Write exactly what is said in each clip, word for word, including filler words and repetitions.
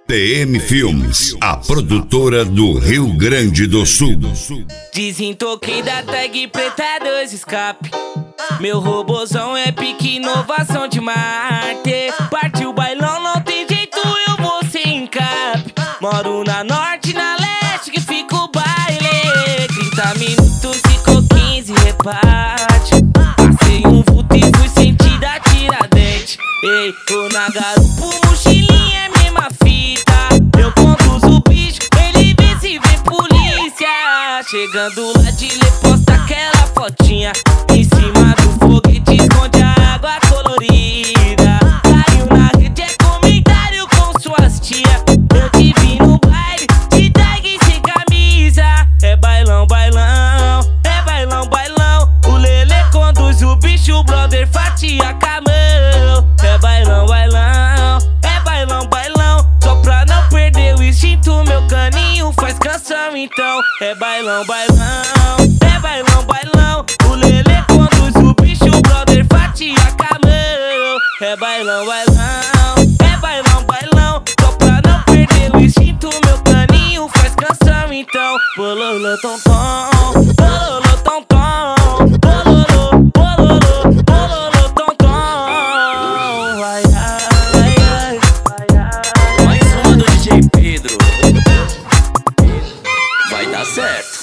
T M Filmes, a produtora do Rio Grande do Sul. Desentoquei da tag preta, dois escape. Meu robozão é pique, inovação de Marte. Partiu o bailão, não tem jeito, eu vou sem cap. Moro na norte, na leste, que fica o baile. Trinta minutos, ficou quinze, reparte. Passei um vulto e fui sentir da Tiradentes. Ei, tô na garupa, mochilinha é mesma fita. Eu conduzo o bicho, ele vê se vê polícia. Chegando lá de lê, posta aquela fotinha. Em cima do foguete esconde a água colorida. Caiu na rede, é comentário com suas tia. Eu te vi no baile, de tag sem camisa. É bailão, bailão, é bailão, bailão. O Lelê conduz o bicho, o brother fatia com a mão. É bailão, bailão, é bailão, bailão. Só pra não perder o instinto, meu caninho faz canção então. É bailão, bailão, é bailão, bailão. O Lelê conduz o bicho, o brother fatia com a mão. É bailão, bailão, é bailão, bailão. Só pra não perder o instinto, meu caninho faz canção então. Bololô, tom, tom, bololô, tom, tom. Bololô, bololô, bololô, tom, tom. Vai, ai, ai, ai, ai. Mais uma do D J Pedro. Vai dar certo.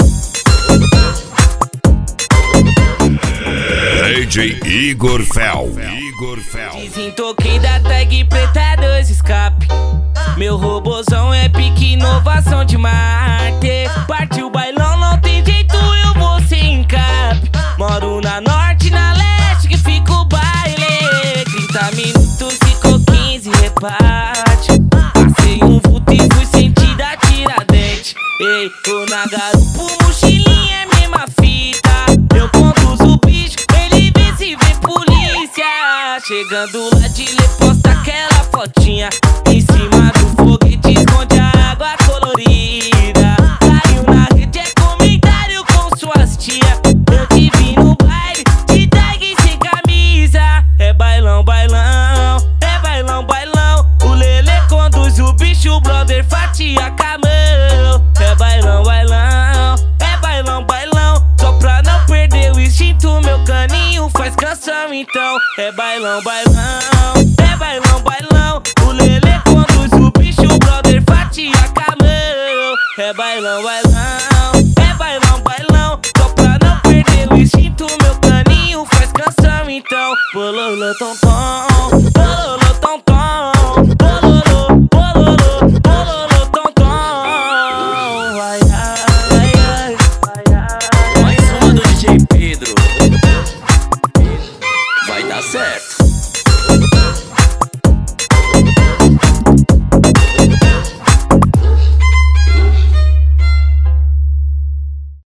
D J Igor Fel. Igor Fel. Desentoquei da tag preta, dois escape. Meu robozão é pique, inovação de Marte. Partiu o bailão, não tem jeito, eu vou sem cap. Moro na norte, na leste, que fica o baile. Trinta minutos, ficou quinze, reparte. Passei um vulto e fui sentir da Tiradentes. Ei, tô na garupa, mochilinha é mesma fita. Eu conduzo o bicho, ele vê se vê polícia. Chegando lá de lê, posta aquela fotinha. Em cima do foguete esconde a água colorida. Caiu na rede, é comentário com suas tia. Eu te vi no baile, de tag sem camisa. É bailão, bailão, é bailão, bailão. O Lelê conduz o bicho, o brother fatia com a mão. É bailão, bailão, é bailão, bailão. Só pra não perder o instinto, meu caninho faz canção então. É bailão, bailão, é bailão, bailão. O Lelê conduz o bicho, o brother fatia com a mão. É bailão, bailão, é bailão, bailão. Só pra não perder o instinto, meu caninho faz canção então. Bololô, tom, tom.